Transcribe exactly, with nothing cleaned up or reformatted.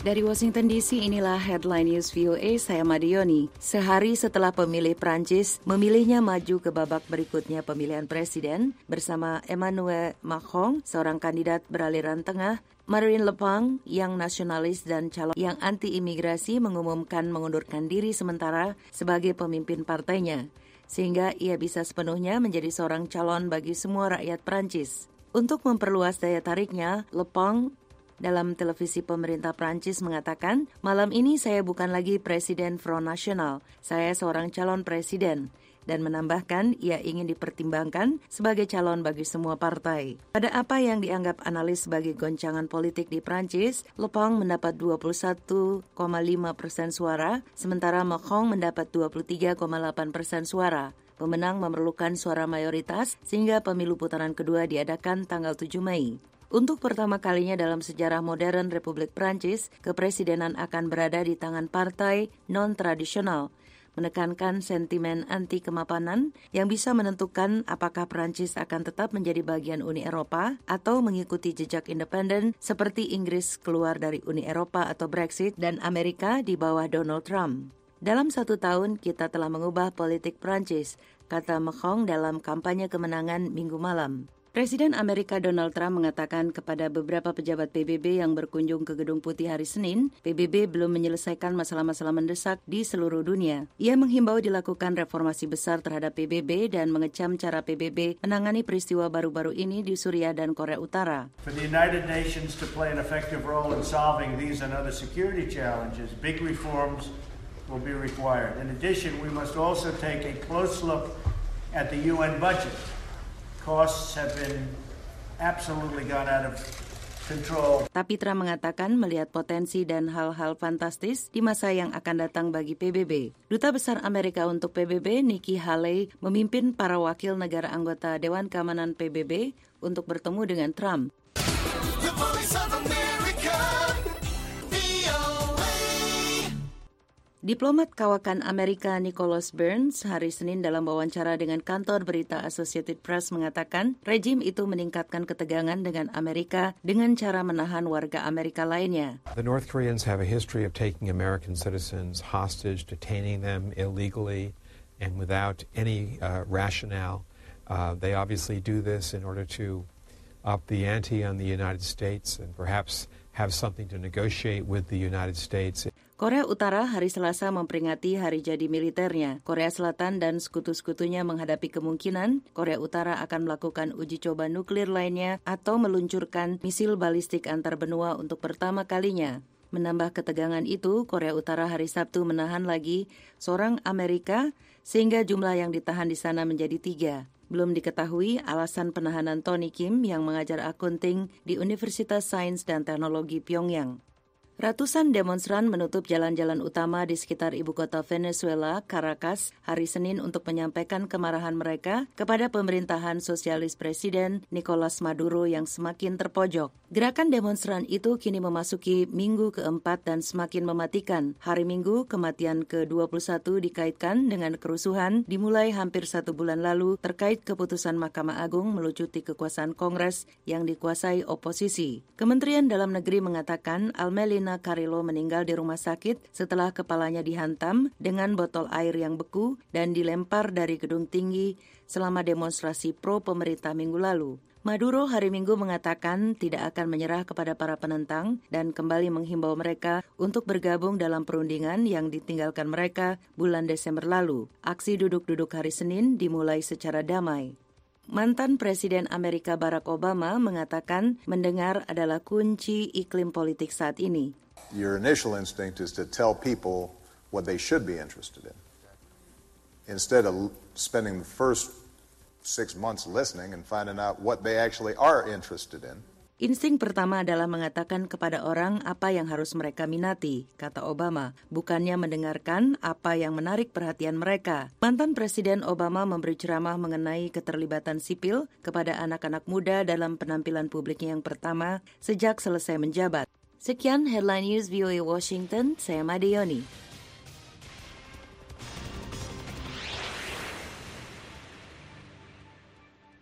Dari Washington D C, inilah Headline News V O A, saya Madioni. Sehari setelah pemilih Prancis memilihnya maju ke babak berikutnya pemilihan presiden bersama Emmanuel Macron, seorang kandidat beraliran tengah, Marine Le Pen yang nasionalis dan calon yang anti-imigrasi mengumumkan mengundurkan diri sementara sebagai pemimpin partainya, sehingga ia bisa sepenuhnya menjadi seorang calon bagi semua rakyat Prancis. Untuk memperluas daya tariknya, Le Pen dalam televisi pemerintah Prancis mengatakan, malam ini saya bukan lagi Presiden Front National, saya seorang calon presiden, dan menambahkan ia ingin dipertimbangkan sebagai calon bagi semua partai. Pada apa yang dianggap analis sebagai goncangan politik di Prancis, Le Pen mendapat dua puluh satu koma lima persen suara, sementara Macron mendapat dua puluh tiga koma delapan persen suara. Pemenang memerlukan suara mayoritas sehingga pemilu putaran kedua diadakan tanggal tujuh Mei. Untuk pertama kalinya dalam sejarah modern Republik Prancis, kepresidenan akan berada di tangan partai non-tradisional, menekankan sentimen anti-kemapanan yang bisa menentukan apakah Prancis akan tetap menjadi bagian Uni Eropa atau mengikuti jejak independen seperti Inggris keluar dari Uni Eropa atau Brexit dan Amerika di bawah Donald Trump. Dalam satu tahun, kita telah mengubah politik Prancis, kata Macron dalam kampanye kemenangan Minggu malam. Presiden Amerika Donald Trump mengatakan kepada beberapa pejabat P B B yang berkunjung ke Gedung Putih hari Senin, P B B belum menyelesaikan masalah-masalah mendesak di seluruh dunia. Ia menghimbau dilakukan reformasi besar terhadap P B B dan mengecam cara P B B menangani peristiwa baru-baru ini di Suriah dan Korea Utara. For the United Nations to play an effective role in solving these and other security challenges, big reforms will be required. In addition, we must also take a close look at the U N budget. Costs have been absolutely gone out of control. Tapi Trump mengatakan melihat potensi dan hal-hal fantastis di masa yang akan datang bagi P B B. Duta Besar Amerika untuk P B B, Nikki Haley, memimpin para wakil negara anggota Dewan Keamanan P B B untuk bertemu dengan Trump. The Voice of America, V O A. Diplomat kawakan Amerika Nicholas Burns hari Senin dalam wawancara dengan kantor berita Associated Press mengatakan rejim itu meningkatkan ketegangan dengan Amerika dengan cara menahan warga Amerika lainnya. The North Koreans have a history of taking American citizens hostage, detaining them illegally and without any uh, rationale. Uh, they obviously do this in order to up the ante on the United States and perhaps have something to negotiate with the United States. Korea Utara hari Selasa memperingati hari jadi militernya. Korea Selatan dan sekutu-sekutunya menghadapi kemungkinan Korea Utara akan melakukan uji coba nuklir lainnya atau meluncurkan misil balistik antar benua untuk pertama kalinya. Menambah ketegangan itu, Korea Utara hari Sabtu menahan lagi seorang Amerika sehingga jumlah yang ditahan di sana menjadi tiga. Belum diketahui alasan penahanan Tony Kim yang mengajar akunting di Universitas Sains dan Teknologi Pyongyang. Ratusan demonstran menutup jalan-jalan utama di sekitar ibu kota Venezuela, Caracas, hari Senin untuk menyampaikan kemarahan mereka kepada pemerintahan sosialis Presiden Nicolas Maduro yang semakin terpojok. Gerakan demonstran itu kini memasuki minggu keempat dan semakin mematikan. Hari Minggu, kematian ke dua puluh satu dikaitkan dengan kerusuhan dimulai hampir satu bulan lalu terkait keputusan Mahkamah Agung melucuti kekuasaan Kongres yang dikuasai oposisi. Kementerian Dalam Negeri mengatakan Almelina Carrillo meninggal di rumah sakit setelah kepalanya dihantam dengan botol air yang beku dan dilempar dari gedung tinggi selama demonstrasi pro pemerintah minggu lalu. Maduro hari Minggu mengatakan tidak akan menyerah kepada para penentang dan kembali menghimbau mereka untuk bergabung dalam perundingan yang ditinggalkan mereka bulan Desember lalu. Aksi duduk-duduk hari Senin dimulai secara damai. Mantan Presiden Amerika Barack Obama mengatakan mendengar adalah kunci iklim politik saat ini. Your initial instinct is to tell people what they should be interested in, instead of spending the first six months listening and finding out what they actually are interested in. Insting pertama adalah mengatakan kepada orang apa yang harus mereka minati, kata Obama, bukannya mendengarkan apa yang menarik perhatian mereka. Mantan Presiden Obama memberi ceramah mengenai keterlibatan sipil kepada anak-anak muda dalam penampilan publiknya yang pertama sejak selesai menjabat. Sekian Headline News V O A Washington, saya Madioni.